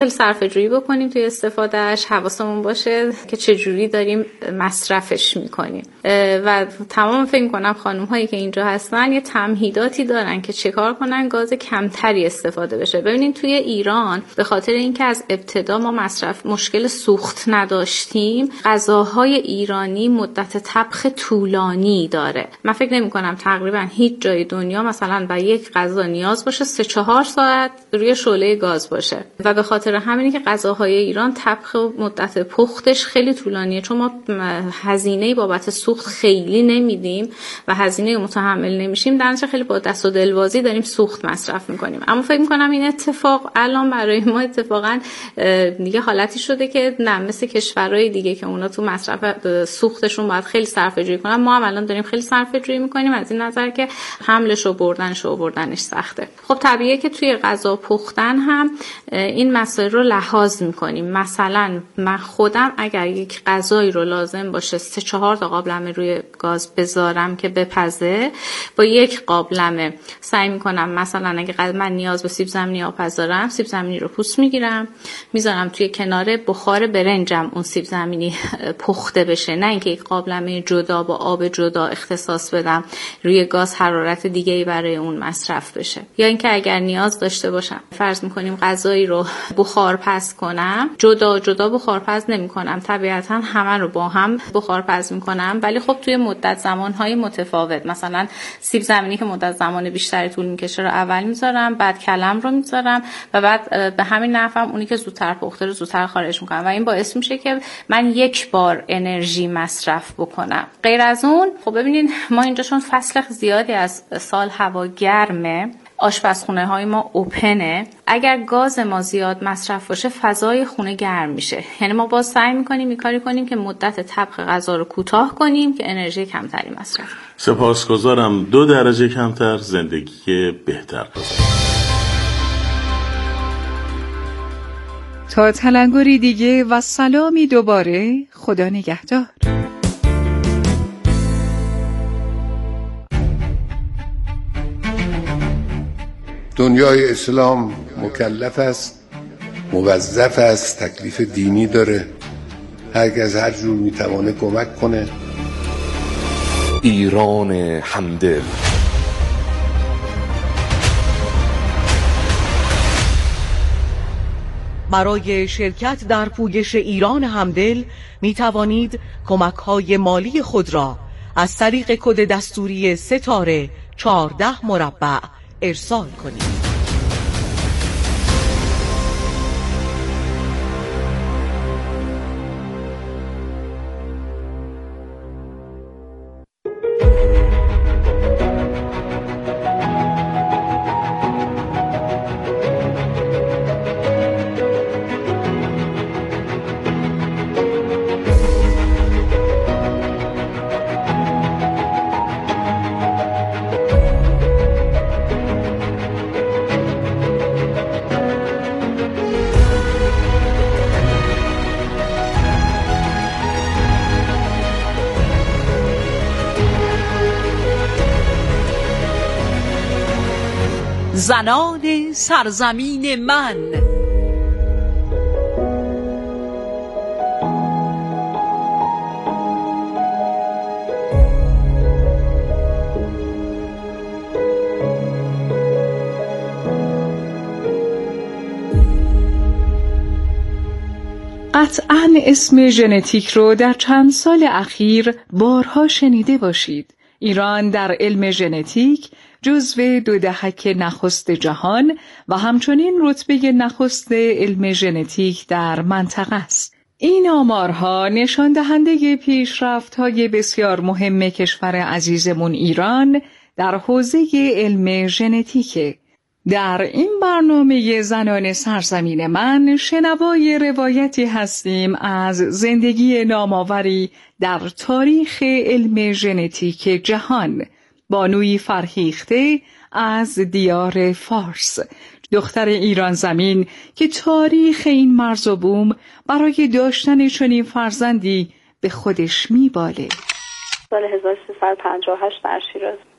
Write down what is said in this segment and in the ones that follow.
خیلی صرفه‌جویی بکنیم توی استفادهش، حواسمون باشه که چجوری داریم مصرفش میکنیم. و تمام فکر کنم خانم هایی که اینجا هستن یه تمهیداتی دارن که چیکار کنن گاز کمتری استفاده بشه. ببینین توی ایران به خاطر اینکه از ابتدا ما مشکل سوخت نداشتیم، غذاهای ایرانی مدت طبخ طولانی داره. من فکر نمی کنم تقریبا هیچ جای دنیا مثلا برای یک غذا نیاز باشه 3-4 ساعت روی شعله گاز باشه و به خاطر همینی که غذاهای ایران طبخ و مدت پختش خیلی طولانیه، چون ما هزینه بابت سوخت خیلی نمیدیم و هزینه متحمل نمیشیم، در نتیجه خیلی با دست و دلوازی داریم سوخت مصرف میکنیم. اما فکر میکنم این اتفاق الان برای ما اتفاقا دیگه حالتی شده که نه مثل کشورهای دیگه که اونا تو مصرف سوختشون باید خیلی صرفه‌جویی کنن، ما هم الان داریم خیلی صرفه‌جویی میکنیم از این نظر که حملش و بردنش سخته. خب طبیعیه که توی غذا پختن هم این مسائل رو لحاظ میکنیم. مثلا من خودم اگر یک غذایی رو لازم باشه 3-4 تا قابلمه روی گاز بذارم که بپزه، با یک قابلمه سعی میکنم مثلا اگه من نیاز به سیب زمینی آبپز دارم، سیب زمینی رو پوست میگیرم میذارم توی کنار بخار برنجم اون سیب زمینی پخته بشه، نه اینکه یک قابلمه جدا با آب جدا اختصاص بدم روی گاز حرارت دیگه‌ای برای اون مصرف بشه. یا اینکه اگر نیاز داشته باشم فرض میکنیم غذایی رو بخارپز کنم، جدا بخارپز نمی‌کنم، طبیعتاً همه رو با هم بخارپز می‌کنم، ولی خب توی مدت زمان‌های متفاوت. مثلا سیب زمینی که مدت زمان بیشتری طول می‌کشه رو اول می‌ذارم، بعد کلم رو می‌ذارم و بعد به همین نحوم اونی که زودتر پخته رو زودتر خارج می‌کنم و این باعث میشه که من یک بار انرژی مصرف بکنم. غیر از اون خب ببینین ما اینجا چون فصل زیادی از سال هوا گرمه، آشپزخونه های ما اوپنه، اگر گاز ما زیاد مصرف باشه فضای خونه گرم میشه. یعنی ما باز سعی میکنیم این کاری کنیم که مدت طبخ غذا رو کوتاه کنیم که انرژی کمتری مصرف. سپاسگزارم. 2 درجه کمتر زندگی بهتر. تا تلنگری دیگه و سلامی دوباره، خدا نگهدار. دنیای اسلام مکلف است، موظف است، تکلیف دینی داره، هر کس هر جور میتوانه کمک کنه. ایران همدل. برای شرکت در پویش ایران همدل می توانید کمک‌های مالی خود را از طریق کد دستوری ستاره 14 مربع ارسال کنید. زنان سرزمین من. قطعاً اسم ژنتیک رو در چند سال اخیر بارها شنیده باشید. ایران در علم ژنتیک جزو 2 دهک نخست جهان و همچنین رتبه نخست علم ژنتیک در منطقه است. این آمارها نشان دهنده پیشرفت‌های بسیار مهم کشور عزیزمون ایران در حوزه علم ژنتیکه. در این برنامه زنان سرزمین من شنوای روایتی هستیم از زندگی نامآوری در تاریخ علم ژنتیک جهان، بانوی فرهیخته از دیار فارس، دختر ایران زمین که تاریخ این مرز و بوم برای داشتن چنین فرزندی به خودش میباله. سال 1358 در شیراز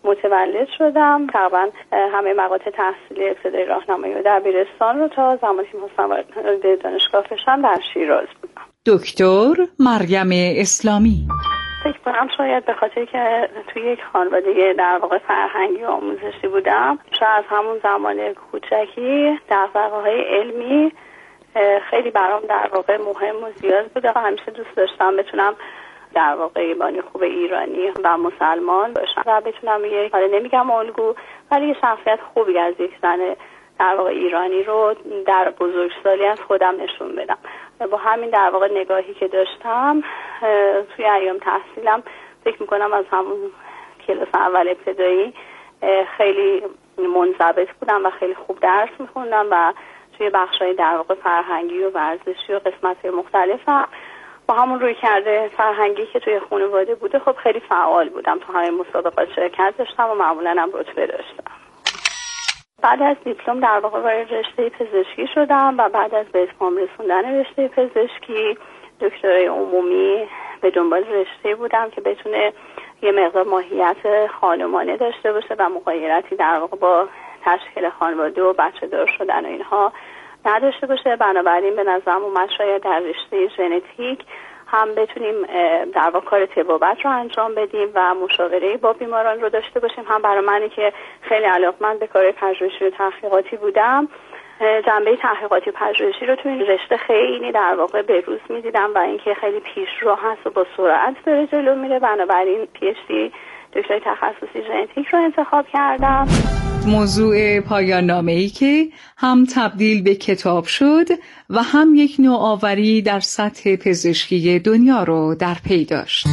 متولد شدم. تقریبا همه مقاطع تحصیلی ابتدایی راهنمایی و دبیرستان رو تا زمانی که می‌خواستم وارد دانشگاه بشم در شیراز بودم. دکتر مریم اسلامی. فکر کنم شاید به خاطر که توی یک خانواده در واقع فرهنگی و آموزشی بودم، شاید از همون زمان کوچکی دغدغه‌های علمی خیلی برام در واقع مهم و زیاد بوده و همیشه دوست داشتم بتونم در واقع بانی خوب ایرانی و مسلمان باشم و بتونم یک، حالا نمیگم الگو، ولی یه شخصیت خوبی از یک زن در واقع ایرانی رو در بزرگسالی از خودم نشون بدم. با همین در واقع نگاهی که داشتم توی ایام تحصیلم فکر میکنم از همون کلاس اول ابتدایی خیلی منضبط بودم و خیلی خوب درس میخوندم و توی بخشای در واقع فرهنگی و ورزشی و قسمت‌های مختلفم با همون روی کرده فرهنگی که توی خانواده بوده خب خیلی فعال بودم. تو همه مسابقات شرکت داشتم و معمولاً هم رتبه داشتم. بعد از دیپلم در واقع وارد رشته پزشکی شدم و بعد از به اتمام رسوندن رشته پزشکی دکترای عمومی به دنبال رشته بودم که بتونه یه مقدار ماهیت خانمانه داشته باشه و مغایرتی در واقع با تشکیل خانواده و بچه دار شدن و اینها نداشته باشه. بنابراین به نظرم اومد شاید در رشته ژنتیک هم بتونیم در واقع کار طبابت رو انجام بدیم و مشاوره با بیماران رو داشته باشیم. هم برای منی که خیلی علاقه‌مند به کار پژوهشی و تحقیقاتی بودم، جنبه تحقیقاتی و پژوهشی رو تو این رشته خیلی در واقع به روز می‌دیدم و اینکه خیلی پیشرو هست و با سرعت داره جلو میره. بنابراین PhD دکترای تخصصی ژنتیک رو انتخاب کردم. موضوع پایان نامه‌ای که هم تبدیل به کتاب شد و هم یک نوآوری در سطح پزشکی دنیا رو در پی داشت.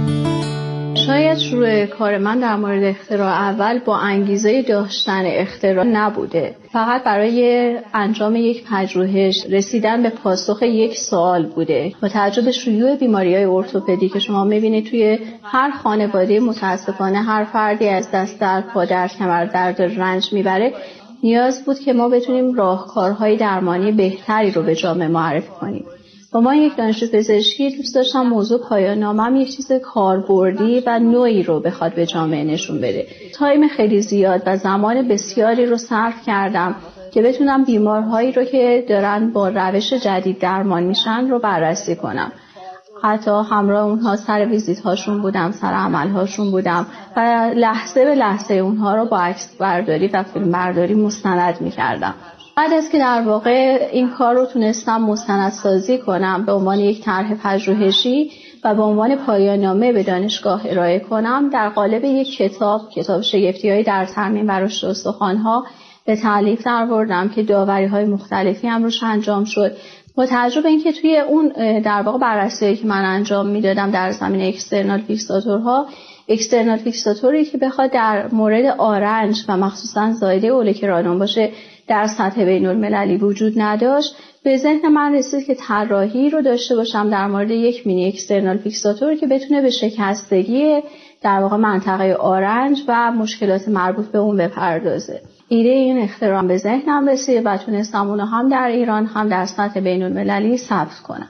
شاید شروع کار من در مورد اختراع اول با انگیزه داشتن اختراع نبوده، فقط برای انجام یک پژوهش رسیدن به پاسخ یک سوال بوده. با توجه به شیوع بیماری‌های ارتوپدی که شما می‌بینید توی هر خانواده، متأسفانه هر فردی از دست در پا در کمر درد رنج میبره، نیاز بود که ما بتونیم راهکارهای درمانی بهتری رو به جامعه معرفی کنیم. با من یک دانشجو پزشکی دوست داشتم موضوع پایان نامه‌م یک چیز کاربردی و نوعی رو بخواد به جامعه نشون بده. تایم خیلی زیاد و زمان بسیاری رو صرف کردم که بتونم بیمارهایی رو که دارن با روش جدید درمان میشن رو بررسی کنم. حتی همراه اونها سر ویزیت هاشون بودم، سر عمل هاشون بودم و لحظه به لحظه اونها رو با عکس برداری و فیلم برداری مستند میکردم. بعد از که در واقع این کار رو تونستم مستندسازی کنم به عنوان یک طرح پژوهشی و به عنوان پایان نامه به دانشگاه ارائه کنم، در قالب یک کتاب شگفتی‌های در ترمیم و رشد استخوان‌ها به تألیف درآوردم که داوری‌های مختلفی هم روش انجام شد. با توجه به اینکه توی اون در واقع بررسی‌هایی که من انجام میدادم در زمینه اکسترنال فیکساتورها، اکسترنال فیکساتوری که بخواد در مورد آرنج و مخصوصا زایده اولوکرانون باشه در سطح بین‌المللی وجود نداشت، به ذهن من رسید که طراحی رو داشته باشم در مورد یک مینی اکسترنال فیکساتور که بتونه به شکستگی در واقع منطقه آرنج و مشکلات مربوط به اون بپردازه. ایده این اختراع به ذهنم رسید و تونستم اونو هم در ایران هم در سطح بین‌المللی ثبت کنم.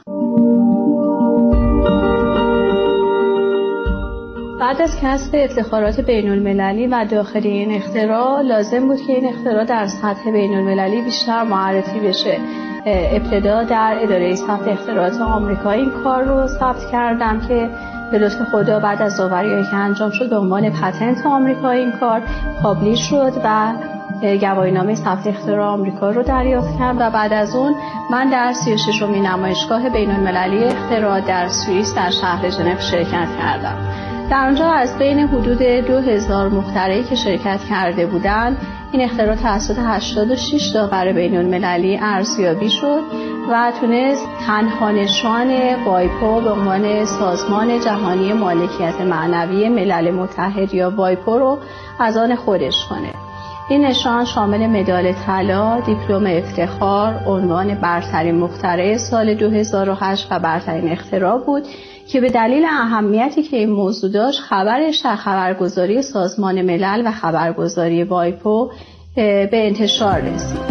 بعد از کسب افتخارات بین‌المللی و داخلی این اختراع، لازم بود که این اختراع در سطح بین‌المللی بیشتر معرفی بشه. ابتدا در اداره ثبت اختراعات آمریکا این کار رو ثبت کردم که به لطف خدا بعد از داوری‌هایی که انجام شد به عنوان پتنت آمریکا این کار پابلیش شد و گواهینامه ثبت اختراع آمریکا رو دریافت کردم و بعد از اون من در 36مین نمایشگاه بین‌المللی اختراع در سوئیس در شهر ژنو شرکت کردم. در اونجا از بین حدود 2000 مخترعی که شرکت کرده بودند، این اختراع توسط 86 داور بین‌المللی ارزیابی شد و تونست تنها نشان وایپو به عنوان سازمان جهانی مالکیت معنوی ملل متحد یا وایپو رو از آن خودش کنه. این نشان شامل مدال طلا، دیپلم افتخار، عنوان برترین مخترع سال 2008 و برترین اختراع بود که به دلیل اهمیتی که این موضوع داشت خبرش در خبرگزاری سازمان ملل و خبرگزاری وایپو به انتشار رسید.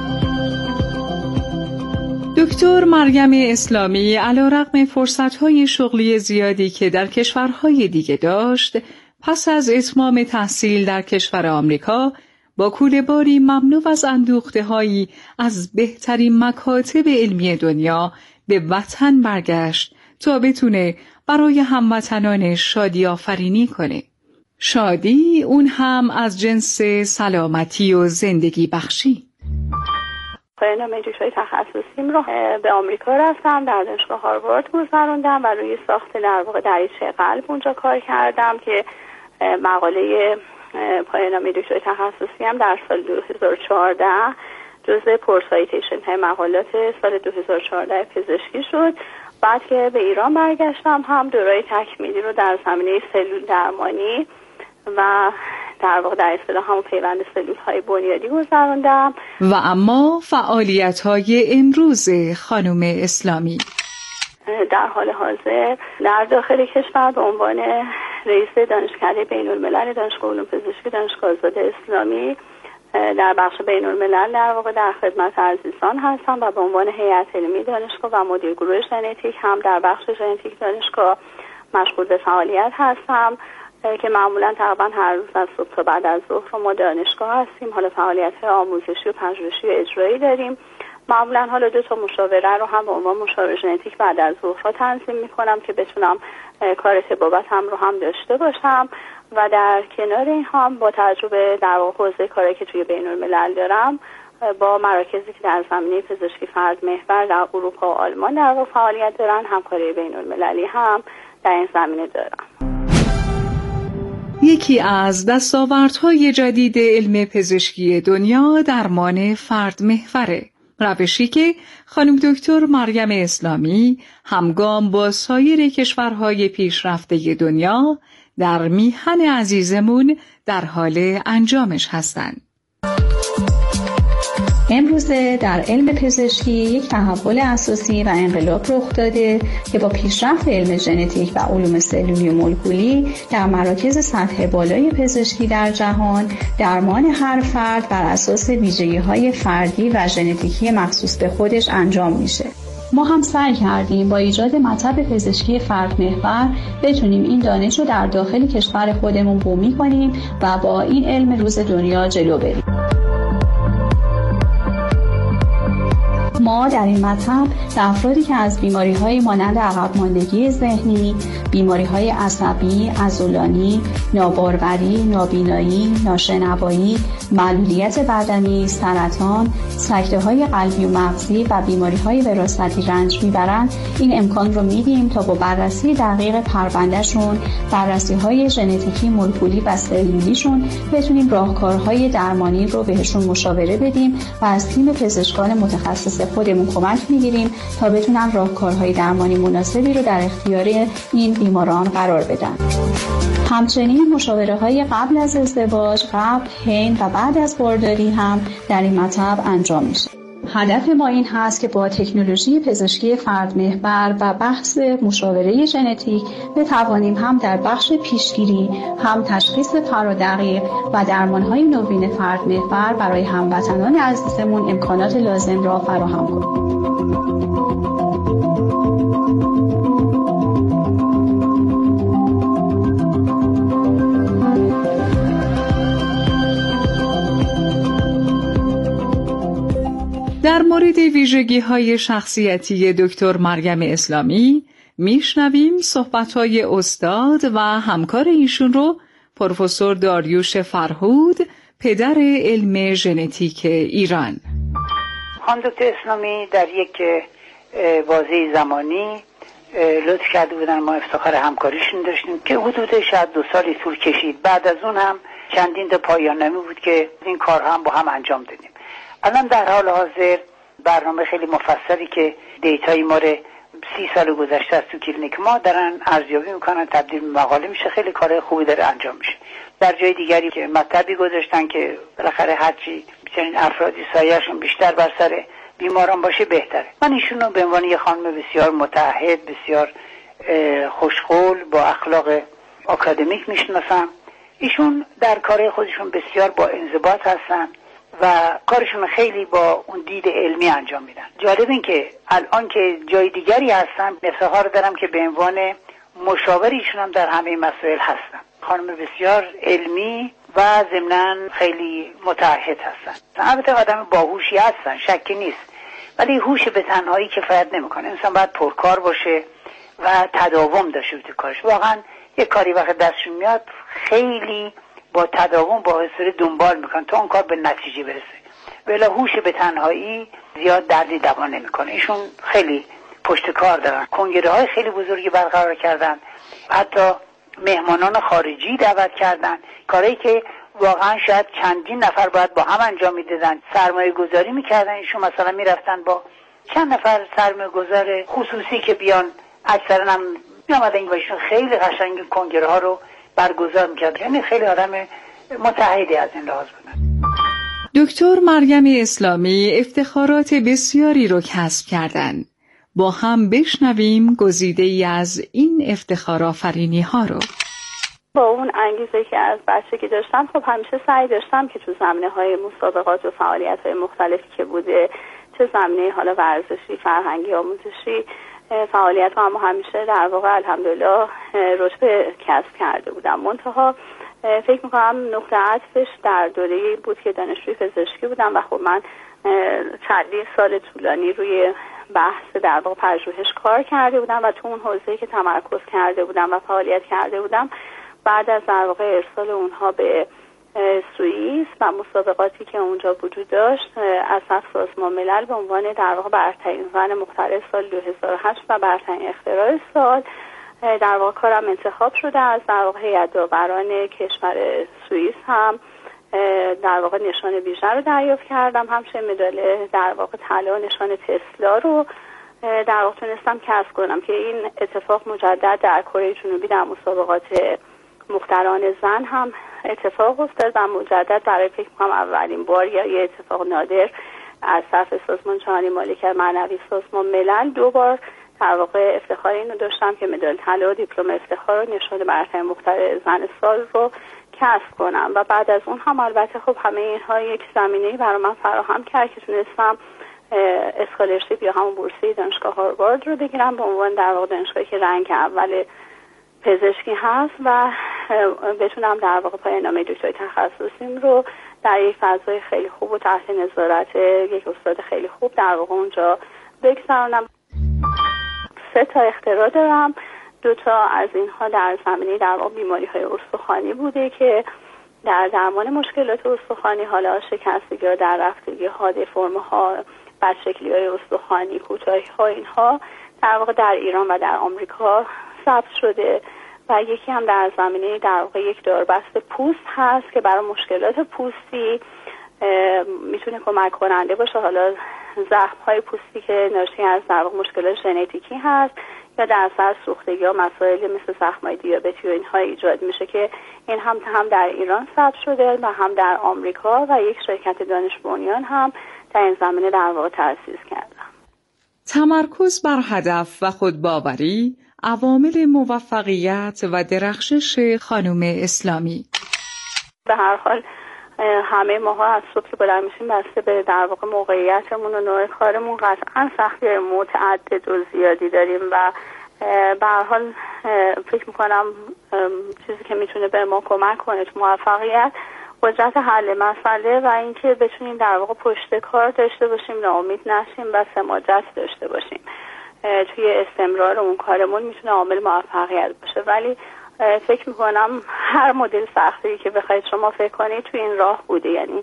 دکتر مریم اسلامی علیرغم فرصت‌های شغلی زیادی که در کشورهای دیگه داشت، پس از اتمام تحصیل در کشور آمریکا با کوله‌باری مملو از اندوخته‌هایی از بهترین مکاتب علمی دنیا به وطن برگشت تا بتونه برای هموطنانش شادی آفرینی کنه. شادی اون هم از جنس سلامتی و زندگی بخشی. پایان دکترای تخصصیم رو به آمریکا رفتم، در دانشگاه هاروارد گذروندم و روی ساخت در واقع دریچه قلب اونجا کار کردم که مقاله پایان دکترای تخصصی هم در سال 2014 جزء پرسایتیشن های مقالات سال 2014 پزشکی شد. بعد که به ایران برگشتم هم دورای تکمیلی رو در زمینه سلول درمانی و در واقع در اصطلاح همون پیوند سلول های بنیادی گذروندم. و اما فعالیت های امروز خانم اسلامی در حال حاضر در داخل کشور به عنوان رئیس دانشکده بین الملل دانشگاه علوم پزشکی دانشگاه آزاد اسلامی در بخش بین الملل در واقع در خدمت عزیزان هستم و به عنوان هیئت علمی دانشگاه و مدیر گروه ژنتیک هم در بخش ژنتیک دانشگاه مشغول به فعالیت هستم که معمولا تقریبا هر روز از صبح تا بعد از ظهر ما دانشگاه هستیم. حالا فعالیت‌های آموزشی و پژوهشی و اجرایی داریم. معمولا حالا 2 تا مشاوره رو هم به عنوان مشاور ژنتیک بعد از ظهرها تنظیم می‌کنم که بتونم کار طبابت هم رو هم داشته باشم و در کنار این هم با تجربه در واقع حوزه کاری که توی بین الملل دارم با مراکزی که در زمینه پزشکی فرد محور در اروپا و آلمان در واقع فعالیت دارن همکاری بین المللی هم در این زمینه دارم. یکی از دستاوردهای جدید علم پزشکی دنیا درمان فرد محوره، روشی که خانم دکتر مریم اسلامی همگام با سایر کشورهای پیشرفته دنیا در میهن عزیزمون در حال انجامش هستند. امروزه در علم پزشکی یک تحول اساسی و انقلاب رخ داده که با پیشرفت علم ژنتیک و علوم سلولی و مولکولی در مراکز سطح بالای پزشکی در جهان درمان هر فرد بر اساس ویژگی‌های فردی و ژنتیکی مخصوص به خودش انجام میشه. ما هم سعی کردیم با ایجاد مطب پزشکی فرد محور بتونیم این دانش رو در داخل کشور خودمون بومی کنیم و با این علم روز دنیا جلو بریم. ما در این مطب به افرادی که از بیماری‌های مانند عقب ماندگی ذهنی، بیماری‌های عصبی، عضلانی، ناباروری، نابینایی، ناشنوایی، معلولیت بدنی، سرطان، سکته‌های قلبی و مغزی و بیماری‌های وراثتی رنج می‌برند، این امکان رو میدیم تا با بررسی دقیق پروندهشون، بررسی‌های ژنتیکی، مولکولی و سلولیشون بتونیم راهکارهای درمانی رو بهشون مشاوره بدیم و از تیم پزشکان متخصص خودمون کمک میگیریم تا بتونن راهکارهای درمانی مناسبی رو در اختیار این بیماران قرار بدن. همچنین مشاوره‌های قبل از ازدواج، قبل، حین و بعد از بارداری هم در این مطب انجام میشه. هدف ما این هست که با تکنولوژی پزشکی فرد محور و بحث مشاوره ژنتیک بتوانیم هم در بخش پیشگیری، هم تشخیص فرادقیق و درمان‌های نوین فرد محور برای هموطنان عزیزمون امکانات لازم را فراهم کنیم. در مورد ویژگی‌های شخصیتی دکتر مریم اسلامی میشنویم صحبت‌های استاد و همکار ایشون رو پروفسور داریوش فرهود، پدر علم ژنتیک ایران. خانم دکتر اسلامی در یک بازه زمانی لطف کرده بودن، ما افتخار همکاریشون داشتیم که حدود شاید 2 سالی طول کشید. بعد از اون هم چندین تا پایان نامه بود که این کار هم با هم انجام دادیم. الان در حال حاضر برنامه خیلی مفصلی که دیتای ما رو 30 سال گذشته از تو کلینیک ما دارن ارزیابی میکنن، تبدیل به مقاله میشه، خیلی کار خوبی داره انجام میشه. در جای دیگری که مطلبی گذاشتن که بالاخره هرچی چنین افرادی سایه‌شون بیشتر بر سر بیماران باشه بهتره. من ایشون رو به عنوان یه خانم بسیار متعهد، بسیار خوشقول، با اخلاق آکادمیک میشناسم. ایشون در کار خودشون بسیار با انضباط هستن و کارشون خیلی با اون دید علمی انجام میدن. جالب این که الان که جای دیگری هستم افتخار دارم که به عنوان مشاور ایشون هم در همه مسائل هستن. خانم بسیار علمی و ضمناً خیلی متعهد هستن. البته آدم باهوشی هستن، شکی نیست، ولی هوش به تنهایی کفایت نمیکنه. انسان باید پرکار باشه و تداوم داشته تو کارش. واقعا یک کاری وقت دستشون میاد خیلی با تداوم با حوصله دنبال میکنن تا اون کار به نتیجه برسه. ولی هوش به تنهایی زیاد دردی دوا نمیکنه. ایشون خیلی پشت کار دارن، کنگره های خیلی بزرگی برقرار کردن، حتی مهمانان خارجی دعوت کردن، کاری که واقعا شاید چندین نفر باید با هم انجام میدادن، سرمایه گذاری میکردن. ایشون مثلا میرفتن با چند نفر سرمایه گذار خصوصی که بیان، اکثرا هم میامدن و ایشون خیلی قشنگ کنگره ها رو برگزار میکرد. یعنی خیلی آدم متعهدی از این لحاظ بودن. دکتر مریم اسلامی افتخارات بسیاری رو کسب کردند. با هم بشنویم گزیده‌ای از این افتخارآفرینی ها رو. با اون انگیزه که از بچگی داشتم، خب همیشه سعی داشتم که تو زمینه‌های مسابقات و فعالیت‌های مختلفی که بوده، چه زمینه حالا ورزشی، فرهنگی، آموزشی، فعالیت رو هم همیشه در واقع الحمدلله رتبه کسب کرده بودم. منتها فکر میکنم نقطه عطفش در دوره‌ای بود که دانشجوی پزشکی بودم و خب من چندین سال طولانی روی بحث در واقع پژوهش کار کرده بودم و تو اون حوزه‌ای که تمرکز کرده بودم و فعالیت کرده بودم، بعد از در واقع ارسال اونها به سوئیس و مسابقاتی که اونجا وجود داشت، از سازمان ملل به عنوان در واقع برترین زن مخترع سال 2008 و برترین اختراع سال در واقع کارم انتخاب شده. از در واقع هیئت داوران کشور سوئیس هم در واقع نشان ویژه رو دریافت کردم. همچنین مدال در واقع طلا نشان تسلا رو در واقع تونستم کسب کنم که این اتفاق مجدد در کره جنوبی در مسابقات مخترعان زن هم اتفاق افتاد و مجدد برای فکر کنم اولین بار یا یه اتفاق نادر از طرف سازمان جهانی مالکیت معنوی سازمان ملل 2 بار در واقع افتخار اینو داشتم که مدال طلا و دیپلم افتخار و نشان برترین مخترع زن سال رو کسب کنم. و بعد از اون هم البته خب همه اینها یک زمینه‌ای برای من فراهم کرد که تونستم اسکالرشیپ یا همون بورسیه دانشگاه هاروارد رو بگیرم به عنوان در واقع دانشگاهی که رنگ اول پزشکی هست و بتونم در واقع پایان‌نامه دکترای تخصصیم رو در یک فضای خیلی خوب و تحت نظارت یک استاد خیلی خوب در واقع اونجا بگذرونم. 3 تا اختراع دارم. 2 تا از اینها در زمینه در واقع بیماری‌های استخوانی بوده که در درمان مشکلات استخوانی، حالا شکستگی ها، در رفتگی ها، دفرم‌ها، بدشکلی‌های استخوانی، کوتاهی‌ها، اینها در واقع در ایران و در آمریکا ثبت شده. و یکی هم در زمینه در واقع یک داربست پوست هست که برای مشکلات پوستی میتونه کمک کننده باشه. حالا زخم‌های پوستی که ناشی از در واقع مشکلات ژنتیکی هست یا در اثر سوختگی ها مسائل مثل زخم‌های دیابتی و اینها ایجاد میشه که این هم در ایران ثبت شده و هم در آمریکا و یک شرکت دانش بنیان هم در این زمینه در واقع تأسیس کردم. تمرکز بر هدف و خودباوری عوامل موفقیت و درخشش خانم اسلامی. به هر حال همه ماها از صبح که بلند میشیم بسته به در واقع موقعیتمون و نوع کارمون قطعا سختی متعدد و زیادی داریم و به هر حال فکر میکنم چیزی که میتونه به ما کمک کنه تو موفقیت قدرت حل مسئله و اینکه بتونیم در واقع پشت کار داشته باشیم، ناامید نشیم و سماجت داشته باشیم توی استمرار اون کارمون میتونه عامل موفقیت باشه. ولی فکر میکنم هر مدل سختی که بخواید شما فکر کنید توی این راه بوده. یعنی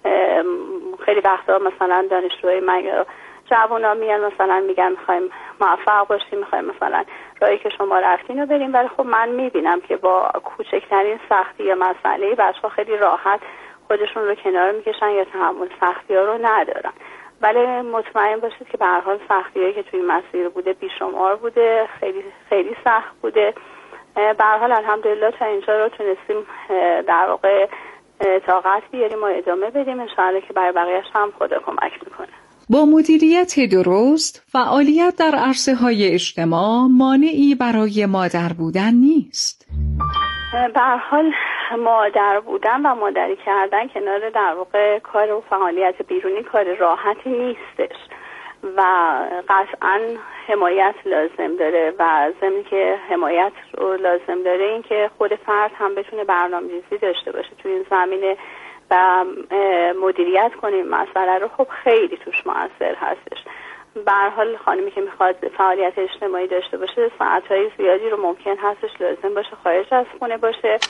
خیلی وقتا مثلا دانشجوهای من یا جوونا میان مثلا میگن میخوایم موفق باشیم، میخوایم مثلا راهی که شما رفتین رو بریم، ولی خب من میبینم که با کوچکترین سختی یا مسئله بچه‌ها خیلی راحت خودشون رو کنار میکشن یا تحمل سختی‌ها رو ندارن. ولی مطمئن باشید که به هر حال سختی‌هایی که توی مسیر بوده بیشمار بوده، خیلی خیلی سخت بوده. به هر حال الحمدلله تا اینجا رو تونستیم در واقع طاقت بیاریم و ادامه بدیم. ان شاءالله که برای بقیه‌اش هم خدا کمک میکنه. با مدیریت درست، فعالیت در عرصه‌های اجتماع مانعی برای مادر بودن نیست. به هر حال مادر بودن و مادری کردن کنار در واقع کار و فعالیت بیرونی کار راحتی نیستش. و قطعا حمایت لازم داره و ضمن که حمایت رو لازم داره این که خود فرد هم بتونه برنامه‌ریزی داشته باشه توی این زمینه و مدیریت کنه این مسئله رو. خب خیلی توش مؤثر هستش. به هر حال خانمی که میخواد فعالیت اجتماعی داشته باشه ساعت‌های زیادی رو ممکن هستش لازم باشه خارج از خونه باشه.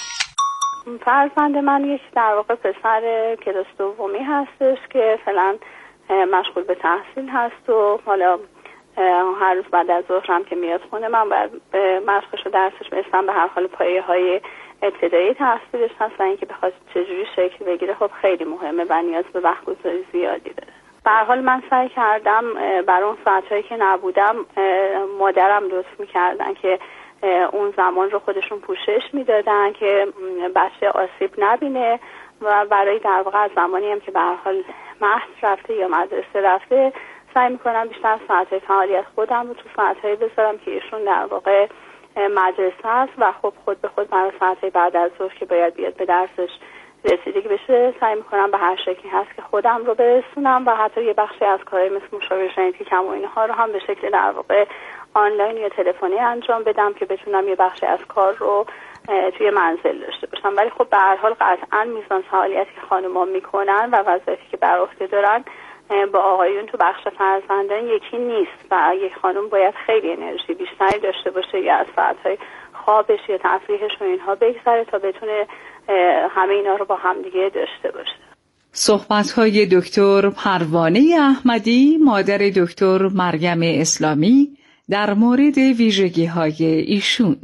فرزند من یک در واقع پسر کلاس دومی هستش که فعلا مشغول به تحصیل هست و حالا هر روز بعد از ظهر هم که میاد خونه من باید مشقش و درسش برسم. به هر حال پایه‌های ابتدایی تحصیلش هست و اینکه بخواد چجوری شکل بگیره خب خیلی مهمه و نیاز به وقت گذاری زیادی داره. به هر حال من سعی کردم برای اون ساعتایی که نبودم مادرم لطف می‌کردن که اون زمان رو خودشون پوشش میدادن که بچه آسیب نبینه و برای در واقع از زمانی هم که به هر حال مهد رفته یا مدرسه رفته سعی میکنم بیشتر ساعتهای فعالیت خودم رو تو ساعتهایی بذارم که ایشون در واقع مدرسه است و خب خود به خود برای ساعتهای بعد از ظهر که باید بیاد به درسش رسیدگی بشه سعی میکنم به هر شکلی هست که خودم رو برسونم و حتی یه بخشی از کارهای مثل مشاوره ژنتیک و اینها رو هم به شکل در واقع آنلاین یا تلفنی انجام بدم که بتونم یه بخشی از کار رو توی منزل داشته باشم. ولی خب به هر حال قطعا میزان فعالیتی که خانم‌ها میکنن و وظایفی که بر عهده دارن با آقایون تو بخش فرزندان یکی نیست و یک خانم باید خیلی انرژی بیشتری داشته باشه یا از ساعت‌های خوابش یا تفریحش و اینها بگذره تا بتونه همه اینا رو با هم دیگه داشته باشه. صحبت‌های دکتر پروانه احمدی مادر دکتر مریم اسلامی در مورد ویژگی‌های ایشون.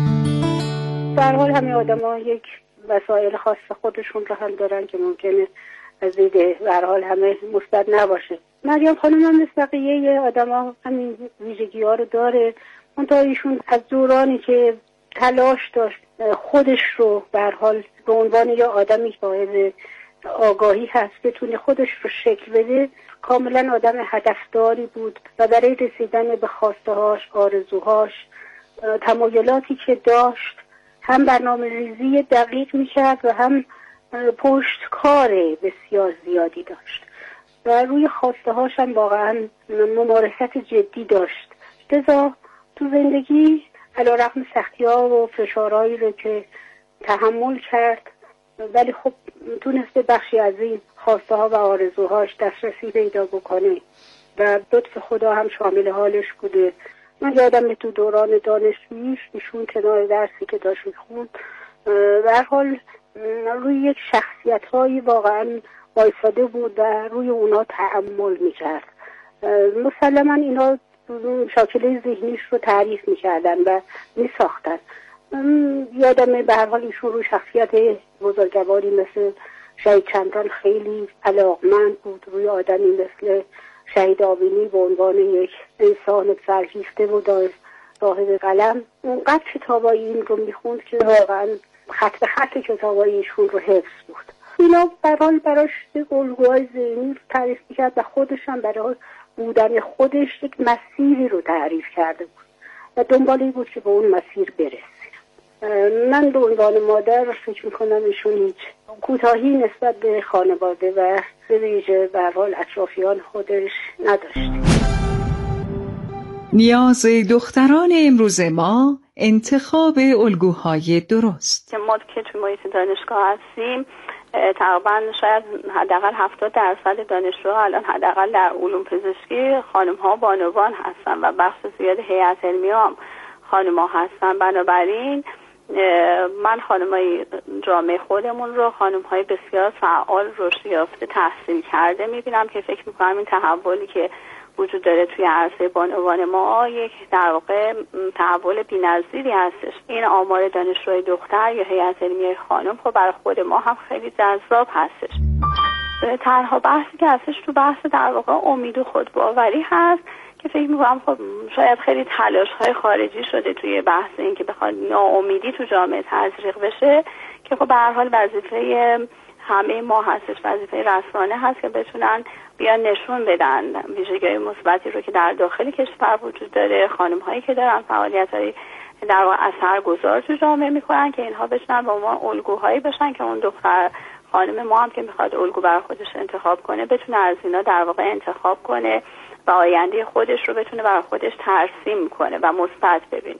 در حال همه آدم‌ها یک وسایل خاص خودشون رو هم دارن که ممکنه از دید در حال همه مثبت نباشه. مریم خانم هم مثل بقیه آدم‌ها همین ویژگی‌ها رو داره. منتها ایشون از دورانی که تلاش داشت خودش رو به هر حال به عنوان یه آدمی که صاحب آگاهی هست بتونه خودش رو شکل بده، کاملا آدم هدفداری بود و برای رسیدن به خواسته‌هاش، آرزوهاش، تمایلاتی که داشت هم برنامه ریزی دقیق میکرد و هم پشتکار بسیار زیادی داشت و روی خواسته‌هاش هم واقعا ممارست جدی داشت. لذا تو زندگی علیرغم سختی‌ها و فشارهایی رو که تحمل کرد ولی خب تونسته بخشی از این خواسته ها و آرزوهاش دسترسی پیدا بکنه و لطف خدا هم شامل حالش بوده. من یادم تو دوران دانشجوییش ایشون کنار درسی که داشت میخوند به هر حال روی یک شخصیت هایی واقعا وایساده بود و روی اونا تأمل میکرد. مسلما اینا شاکله ذهنیش رو تعریف میکردن و میساختن. یادمه به هر حال ایشون رو شخصیت بزرگواری مثل شهید چمران خیلی علاقمند بود، روی آدمی مثل شهید آبینی به عنوان یک انسان فرهیخته و صاحب قلم اونقدر کتابای این رو میخوند که واقعا خط به خط کتابای ایشون رو حفظ بود. اینا به هر حال براش الگوهای ذهنی تعریف میکرد و خودش هم برای بودن خودش یک مسیری رو تعریف کرده بود و دنبالی بود که به اون مسیر برسه. من به عنوان مادر فکر میکنم ایشون هیچ کوتاهی نسبت به خانواده و به ویژه به هر حال اطرافیان خودش نداشت. نیاز دختران امروز ما انتخاب الگوهای درست. ما که توی محیط دانشگاه هستیم تقریبا شاید حداقل 70% دانشجوها الان حداقل در علوم پزشکی خانم‌ها بانوان هستن و بخش زیاد هیئت علمی هم خانم‌ها هستن. بنابراین من خانم‌های جامعه خودمون رو خانم‌های بسیار فعال، رشد یافته، تحصیل کرده می‌بینم که فکر می‌کنم این تحولی که وجود داره توی عرصه بانوان ما یک در واقع تحول بی‌نظیری هستش. این آمار دانشجوی دختر یا هیئت علمی خانم خب برای خود ما هم خیلی جذاب هستش. تنها بحثی که هستش تو بحث در واقع امید و خودباوری هست که فکر می‌کنم خب شاید خیلی تلاش‌های خارجی شده توی بحث این که بخواد ناامیدی تو جامعه تزریق بشه که خب به هر حال وظیفه همه ما هستش، وظیفه رسانه هست که بتونن بیان نشون بدن ویژگی‌های مثبتی رو که در داخل کشور وجود داره، خانم‌هایی که دارن فعالیت‌های در واقع اثرگذار تو جامعه می‌کنن که اینها بتونن با ما الگوهایی بشن که اون دختر خانم ما هم که میخواد الگو برای خودش انتخاب کنه بتونه از اینا در واقع انتخاب کنه و آینده خودش رو بتونه برای خودش ترسیم کنه و مثبت ببینه.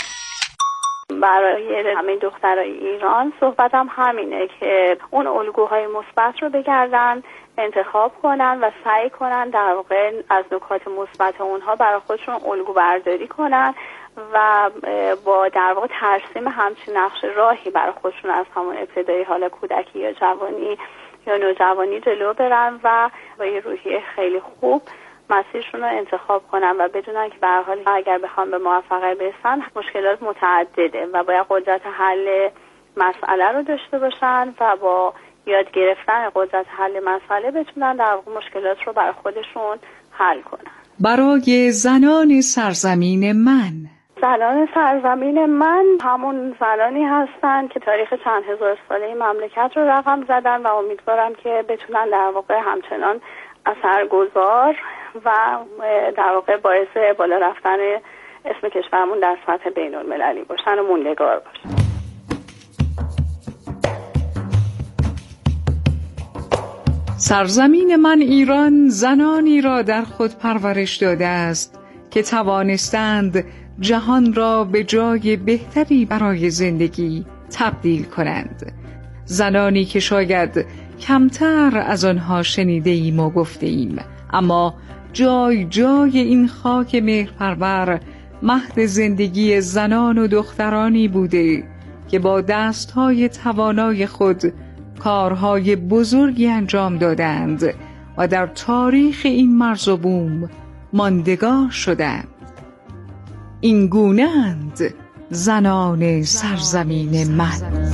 برای همه دخترای ایران صحبتم همینه که اون الگوهای مثبت رو بگردن انتخاب کنن و سعی کنن در واقع از نکات مثبت اونها برای خودشون الگو برداری کنن و با در واقع ترسیم همچین نقش راهی برای خودشون از همون ابتدایی حالا کودکی یا جوانی یا نوجوانی جلو برن و با یه روحیه خیلی خوب مسیرشون رو انتخاب کنن و بدونن که به هر حال اگر بخوام به موفقیت برسن مشکلات متعدده و باید قدرت حل مسئله رو داشته باشن و با یاد گرفتن قدرت حل مسئله بتونن در واقع مشکلات رو برای خودشون حل کنن. برای زنان سرزمین من، زنان سرزمین من همون زنانی هستن که تاریخ چند هزار ساله مملکت رو رقم زدن و امیدوارم که بتونن در واقع همچنان اثرگذار و در واقع باعث بالا رفتن اسم کشورمون در سطح بین المللی باشن و موندگار باشن. سرزمین من ایران زنانی را در خود پرورش داده است که توانستند جهان را به جای بهتری برای زندگی تبدیل کنند. زنانی که شاید کمتر از آنها شنیده ایم و گفته ایم، اما جای جای این خاک مهرپرور مهد زندگی زنان و دخترانی بوده که با دستهای توانای خود کارهای بزرگی انجام دادند و در تاریخ این مرز و بوم ماندگار شدند. این گونه‌اند زنان سرزمین من.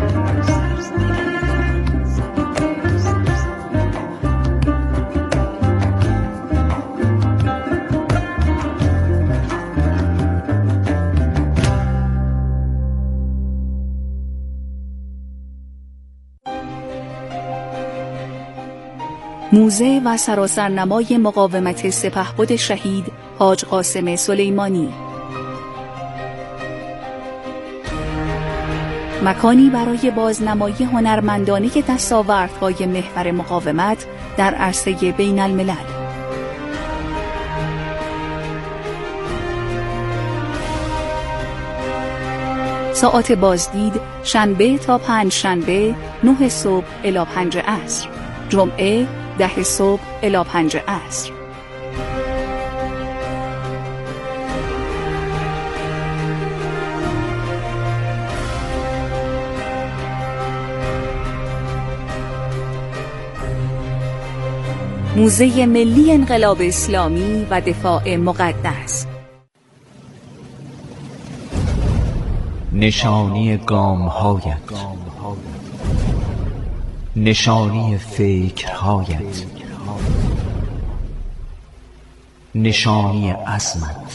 موزه و سراسرنمای مقاومت سپهبد شهید حاج قاسم سلیمانی، مکانی برای بازنمایی هنرمندانه دستاوردهای محور مقاومت در عرصه بین الملل. ساعات بازدید شنبه تا پنجشنبه 9 صبح الی 5 عصر، جمعه 10 صبح الی 5 عصر. موزه ملی انقلاب اسلامی و دفاع مقدس. نشانی گام‌هایت، نشانی فکرهایت، نشانی عزمت،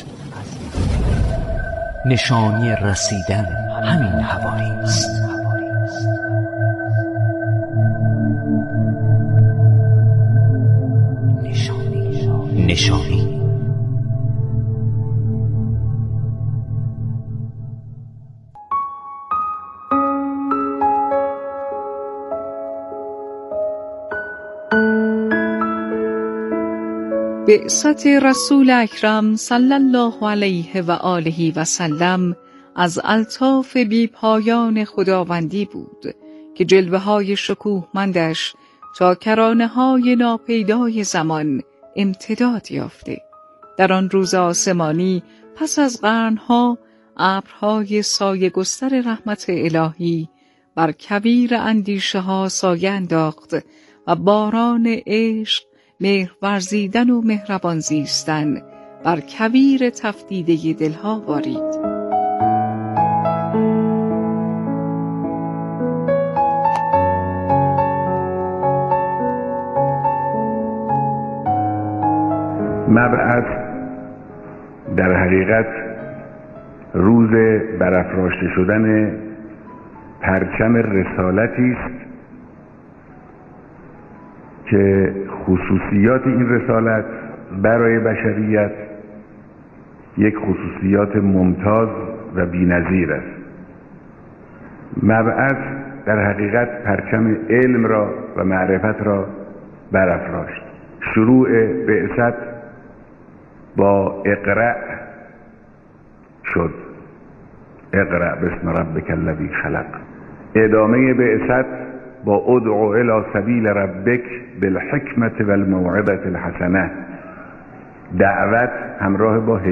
نشانی رسیدن همین حوالی است. نشانی بعثت رسول اکرم صلی الله علیه و آله و سلم از الطاف بی پایان خداوندی بود که جلوه های شکوهمندش تا کرانه های ناپیدای زمان امتداد یافته. در آن روز آسمانی پس از قرنها ابرهای سایه گستر رحمت الهی بر کویر اندیشه ها سایه انداخت و باران عشق، مهر ورزیدن و مهربان زیستن بر کویر تفدیده دلها بارید. مبعث در حقیقت روز برافراشته شدن پرچم رسالتی است که خصوصیات این رسالت برای بشریت یک خصوصیات ممتاز و بی‌نظیر است. مبعث در حقیقت پرچم علم را و معرفت را برافراشت. شروع بعثت با اقرأ شد، اقرأ باسم ربک الذی خلق. ادامه بعثت با ادعو الی سبیل ربک بالحکمة والموعظة الحسنه، دعوت همراه با